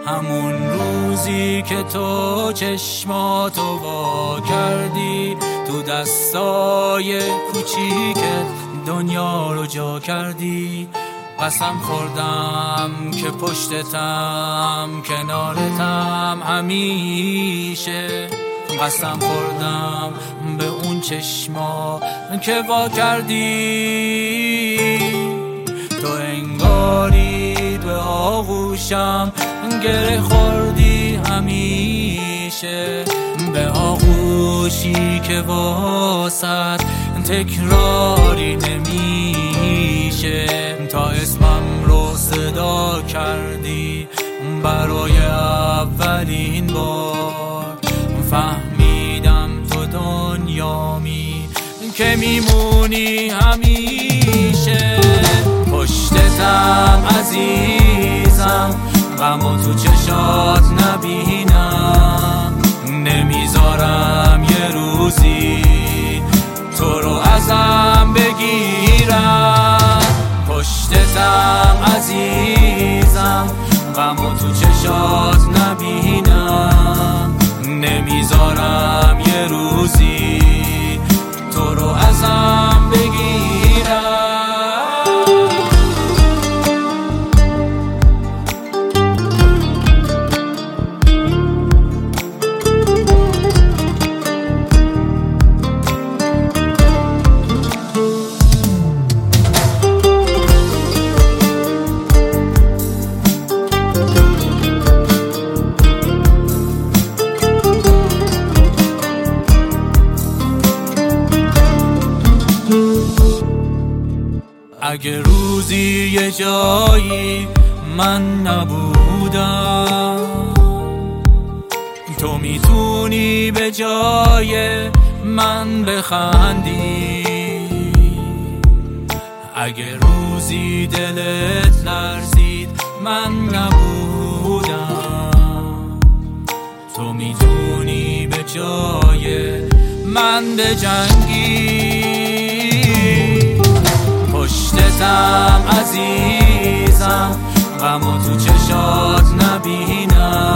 همون روزی که تو چشماتو وا کردی، تو دستای کوچیکت دنیا رو جا کردی. قسم خوردم که پشتتم، کنارتم همیشه. قسم خوردم به اون چشما که وا کردی. تو انگاری به آغوشم گره خوردی همیشه، به آغوشی که واسط تکراری نمیشه. تا اسمم رو صدا کردی برای اولین بار، فهمیدم تو دنیامی که میمونی همیشه. پشتتم عزیزم، غمو تو چشات نبینم، نمیذارم یه روزی تو رو ازم بگیرم. پشتتم عزیزم، غمو تو چشات نبینم، نمیذارم یه روزی تو رو ازم بگیرم. اگه روزی یه جایی من نبودم، تو میتونی به جای من بخندی. اگه روزی دلت لرزید من نبودم، تو میتونی به جای من بجنگی. پشتتم عزیزم، غمو تو چشات نبینم،